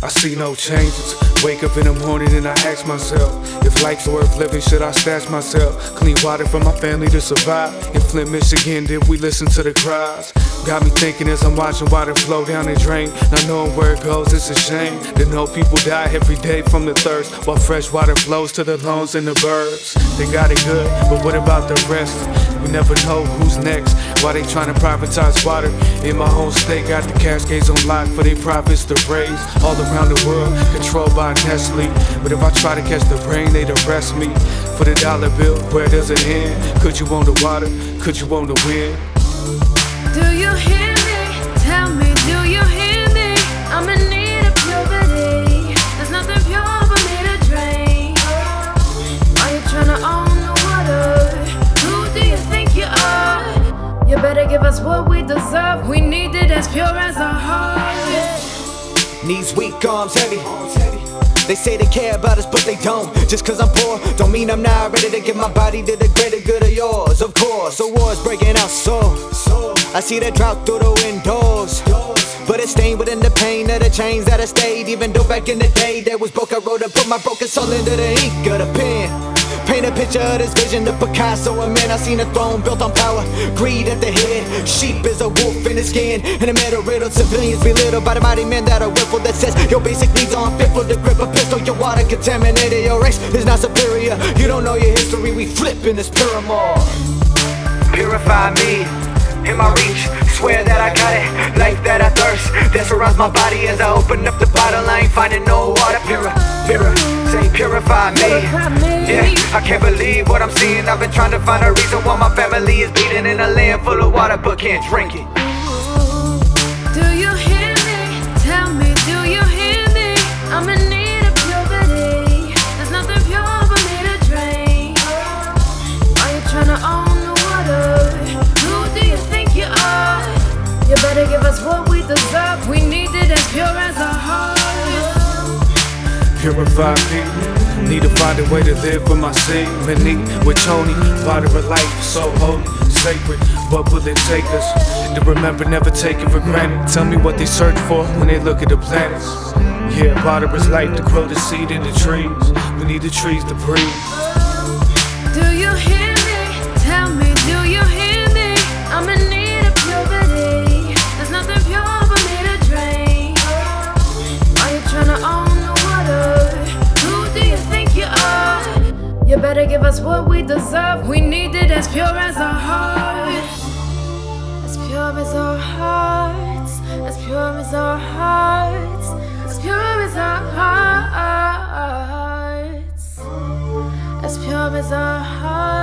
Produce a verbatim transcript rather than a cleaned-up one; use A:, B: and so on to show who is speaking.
A: I see no changes. Wake up in the morning and I ask myself, if life's worth living, should I stash myself? Clean water for my family to survive. In Flint, Michigan, did we listen to the cries? Got me thinking as I'm watching water flow down the drain. Not knowing where it goes, it's a shame to know people die every day from the thirst, while fresh water flows to the lawns and the birds. They got it good, but what about the rest? We never know who's next. Why they trying to privatize water? In my own state, got the Cascades on lock for their profits to raise. All around the world, controlled by Nestle. But if I try to catch the rain, they'd arrest me. For the dollar bill, where does it end? Could you own the water? Could you own the wind?
B: Do you hear me? Tell me, do you hear me? I'm in need of purity. There's nothing pure for me to drain. Are you trying to own the water? Who do you think you are? You better give us what we deserve. We need it as pure as our heart.
C: Knees weak, arms heavy. They say they care about us, but they don't. Just cause I'm poor, don't mean I'm not ready to give my body to the greater good of yours. Of course, the war's breaking out so I see the drought through the windows, but it's stained within the pain of the chains that I stayed. Even though back in the day there was broke, I wrote and put my broken soul into the ink of the pen. Paint a picture of this vision to Picasso, a man I seen a throne built on power, greed at the head. Sheep is a wolf in his skin. In the middle, riddled civilians belittled by the mighty men that are willful. That says your basic needs are unfitful to grip a pistol. Your water contaminated, your race is not superior. You don't know your history, we flip in this pyramid. Purify me, in my reach, swear that I got it. Life that I thirst, that surrounds my body as I open up the bottle. I ain't finding no water. Pura, pura, say purify me. Yeah, I can't believe what I'm seeing. I've been trying to find a reason why my family is bleeding in a land full of water but can't drink it.
B: Do you hear me? Tell me, do you hear me? I'm in need of purity. There's nothing pure for me to drain. Are you trying to own the water? Who do you think you are? You better give us what we deserve. We need it as pure as our heart.
A: Purify me. Need to find a way to live for my seed. Many with Tony, water of life, so holy, sacred. What will it take us to remember, never take it for granted? Tell me what they search for when they look at the planets. Yeah, water is life to grow the seed in the trees. We need the trees to breathe.
B: Do you hear me? Tell me, do you hear me? I'm in need of purity. There's nothing pure for me to drain. Are you trying to own the water? Who do you think you are? You better give us what we deserve. We need it as pure as our hearts. As pure as our hearts. As pure as our hearts. As pure as our hearts. As pure as our hearts.